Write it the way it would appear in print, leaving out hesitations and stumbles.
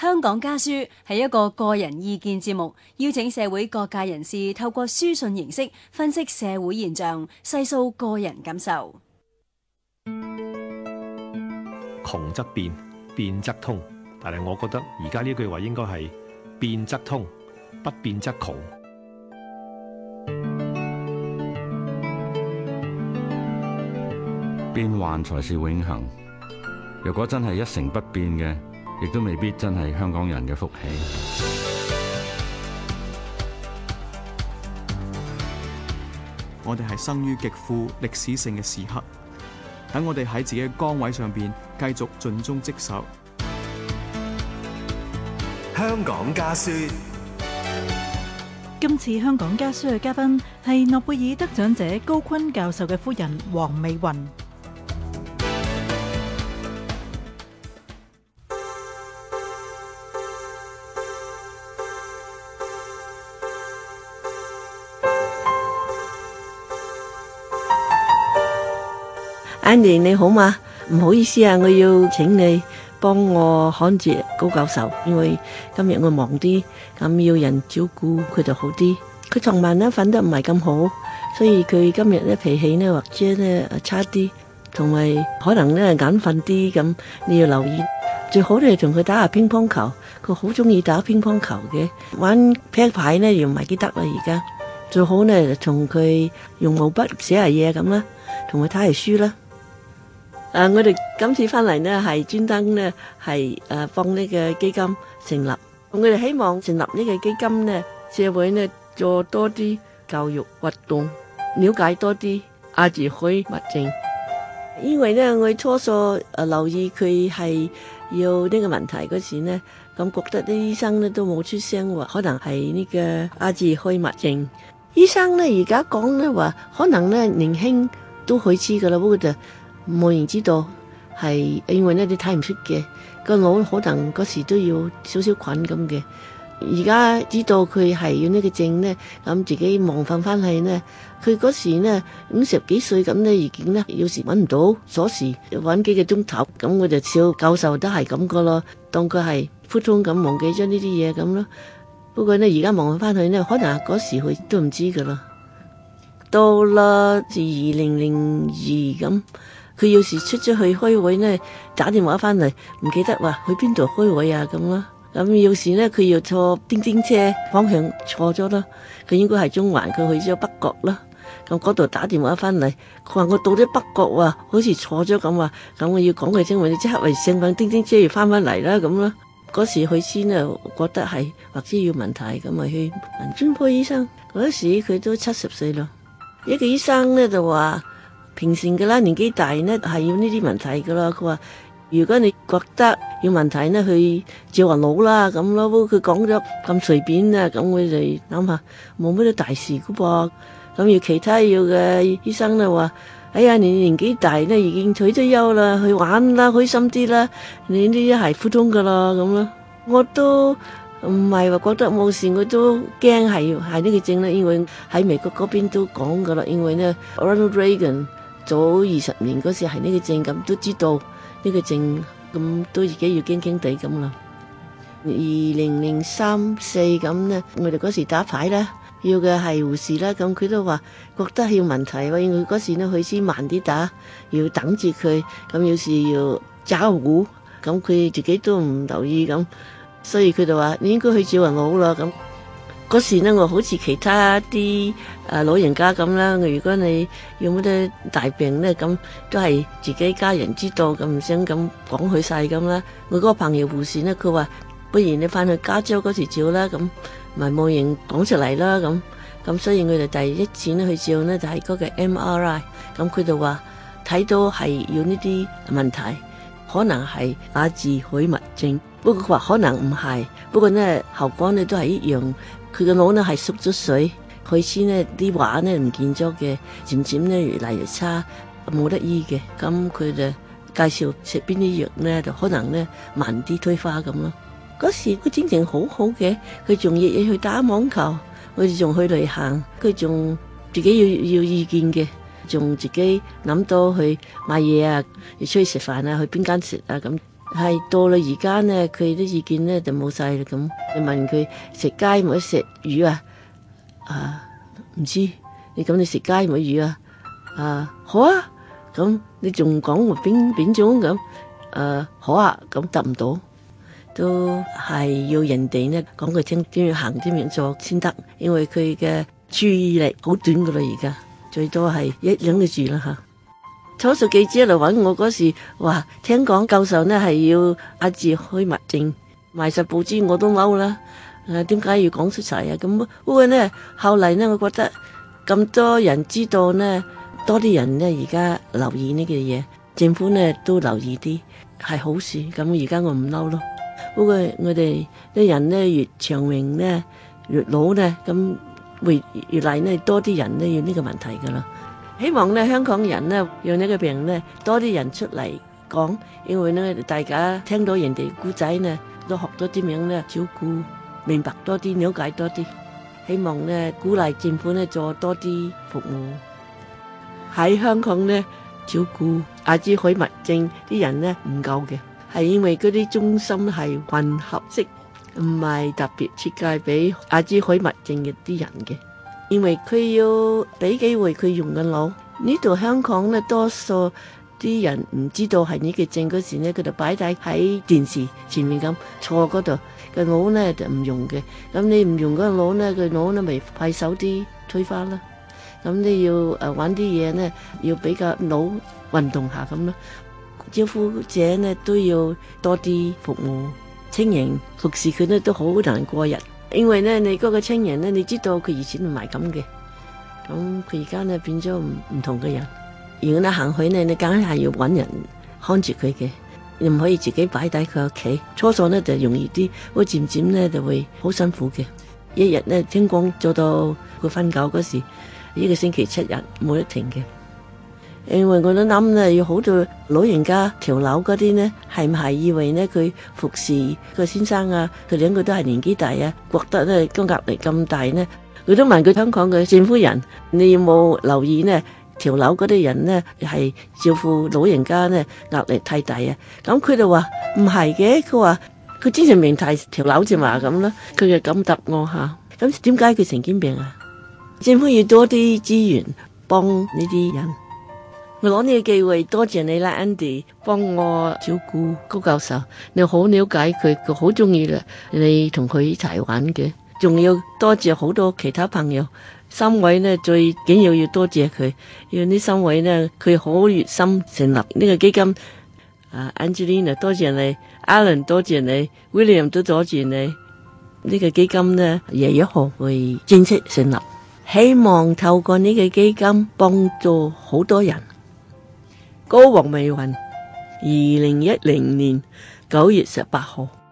香港家書係一個個人意見節目，邀請社會各界人士透過書信形式分析社會現象，細數個人感受。 窮則變，變則通。但係我覺得而家呢句話應該係變則通，不變則窮。 變幻才是永恆。若果真係一成不變嘅，亦都未必真係香港人嘅福氣。 我哋係生於極富歷史性嘅時刻，等我哋喺自己嘅崗位上邊繼續盡忠職守。 香港家書。 今次香港家書嘅嘉賓係諾貝爾得獎者高錕教授嘅夫人黃美雲。 Andy 你好嘛？唔好意思啊，我要請你幫我看住高教授，因為今日我忙啲，咁要人照顧佢就好啲。佢尋晚咧瞓得唔係咁好，所以佢今日咧脾氣咧或者咧差啲，同埋可能咧眼瞓啲，咁你要留意。最好咧同佢打下乒乓球，佢好中意打乒乓球嘅。玩啤牌咧又唔係幾得啦，而家最好咧同佢用毛筆寫下嘢咁啦，同佢睇下書啦。我哋今次翻嚟呢係專登呢係幫呢個基金成立，我哋希望成立呢個基金呢，社會呢做多啲教育活動，了解多啲阿茲海默症。因為呢我初初留意佢係有呢個問題嗰時呢，咁覺得啲醫生呢都冇出聲話可能係呢個阿茲海默症。醫生呢而家講呢話可能呢年輕都可以知噶啦，不過就冇人知道，係因為呢你睇唔出嘅個腦可能嗰時都要少少菌咁嘅。而家知道佢係要呢個症呢，咁自己望翻去呢，佢嗰時呢50幾歲咁呢，已經呢有時揾唔到鎖匙，揾幾個鐘頭，咁我就笑教授都係咁個咯，當佢係普通咁忘記咗呢啲嘢咁咯。不過呢而家望翻去呢，可能嗰時佢都唔知噶啦。到啦至2002咁。佢有時出咗去開會呢，打電話翻嚟唔記得話去邊度開會啊咁咯。咁有時呢，佢又坐叮叮車方向錯咗啦，佢應該係中環，佢去咗北角啦。咁嗰度打電話翻嚟，佢話我到咗北角啊，好似錯咗咁話，咁我要講佢聽話，你即刻為上翻叮叮車要翻嚟啦咁咯。嗰時佢先啊覺得係或者要問題，咁咪去問專科醫生。嗰時佢都70歲咯，一個醫生呢就話。平時噶啦，年紀大呢係要呢啲問題噶啦。佢話如果你覺得要問題呢，去照下腦啦咁咯。佢講咗咁隨便啊，咁我哋諗下冇乜大事噶噃。咁要其他要嘅醫生呢話，哎呀你年紀大呢已經退咗休啦，去玩啦，開心啲啦，你呢啲係普通噶啦咁咯。我都唔係話覺得冇事，我都驚係呢個症啦，因為喺美國嗰邊都講噶啦，因為呢 Ronald Reagan。早20年嗰時係呢個症，咁都知道呢個症，咁都自己要驚驚地咁啦。2003、4咁呢，我哋嗰時打牌啦，要嘅係護士啦，咁佢都話覺得係有問題，因為嗰時呢佢先慢啲打，要等住佢，咁有時要找糊，咁佢自己都唔留意咁，所以佢就話你應該去照下腦啦咁。嗰時呢，我好似其他啲老人家咁啦。如果你有乜啲大病呢，咁都係自己家人知道，咁唔想咁講佢晒咁啦。我嗰個朋友護士呢，佢話不如你翻去加州嗰時照啦，咁咪冇人講出嚟啦。咁所以我哋第一次呢去照呢，就係嗰個 MRI。咁佢就話睇到係有呢啲問題，可能係阿茲海默症。不過佢話可能唔係，不過呢後果呢都係一樣。佢個腦呢係縮咗水，開始呢啲話呢唔見咗嘅，漸漸呢越嚟越差，冇得醫嘅。咁佢就介紹食邊啲藥呢，就可能呢慢啲退化咁咯。嗰時佢精神好好嘅，佢仲日日去打網球，我哋仲去旅行，佢仲自己要意見嘅，仲自己諗到去買嘢啊，要出去食飯啊，去邊間食啊咁。 係到啦而家呢，佢啲意見呢就冇晒啦咁。你問佢食雞唔可以食魚啊？唔知。你咁你食雞唔可以魚啊？好啊。咁你仲講話邊種咁？好啊。咁答唔到，都係要人哋呢講佢聽點樣行點樣做先得，因為佢嘅注意力好短噶啦，而家最多係1-2個字啦吓。初數記者嚟搵我嗰時，哇！聽講教授呢係要壓住開物證，賣實報紙我都嬲啦。點解要講出晒啊？咁不過呢，後嚟呢，我覺得咁多人知道呢，多啲人呢而家留意呢個嘢，政府呢都留意啲，係好事。咁而家我唔嬲咯。不過我哋啲人呢越長命呢越老呢，咁會越嚟呢多啲人呢要呢個問題噶啦。希望呢香港人呢讓呢個病呢多啲人出嚟講，因為呢大家聽到人哋故仔呢都學到點樣呢照顧，明白多啲，了解多啲。希望呢鼓勵政府呢做多啲服務。喺香港呢照顧阿茲海默症啲人呢唔夠嘅，係因為嗰啲中心係混合式，唔係特別設計俾阿茲海默症嘅啲人嘅。因為佢要俾機會佢用緊腦，呢度香港呢多數啲人唔知道係呢個症嗰時呢，佢就擺低喺電視前面咁坐嗰度，個腦呢就唔用嘅。咁你唔用嗰個腦呢，個腦呢咪快手啲退化啦。咁你要玩啲嘢呢，要比較腦運動下咁咯。照顧者呢都要多啲服務，青年服侍佢呢都好難過日。因為呢，你嗰個青人呢，你知道佢以前唔係咁嘅，咁佢而家呢變咗唔同嘅人。如果你行去呢，你梗係要揾人看住佢嘅，你唔可以自己擺低佢屋企。初數呢就容易啲，不過漸漸呢就會好辛苦嘅。一日呢聽講做到佢瞓覺嗰時，一個星期7日冇得停嘅。因為我都諗呢，要好多老人家跳樓嗰啲呢，係唔係以為呢佢服侍個先生啊，佢兩個都係年紀大啊，覺得呢個壓力咁大呢，佢都問佢香港嘅政府人，你有冇留意呢？跳樓嗰啲人呢係照顧老人家呢壓力太大啊？咁佢就話唔係嘅，佢話佢精神病太跳樓啫嘛咁啦，佢就咁答我吓。咁點解佢神經病啊？政府要多啲資源幫呢啲人。我攞呢個機會多謝你啦 ，Andy， 幫我照顧高教授，你好了解佢，佢好中意你同佢一齊玩嘅，仲要多謝好多其他朋友。3位呢最緊要多謝佢，因為呢3位呢佢好熱心成立呢個基金。Angelina 多謝你 ，Alan 多謝你 ，William 都多謝你。呢個基金呢2月1號會正式成立，希望透過呢個基金幫助好多人。高王美雲，2010年9月18號。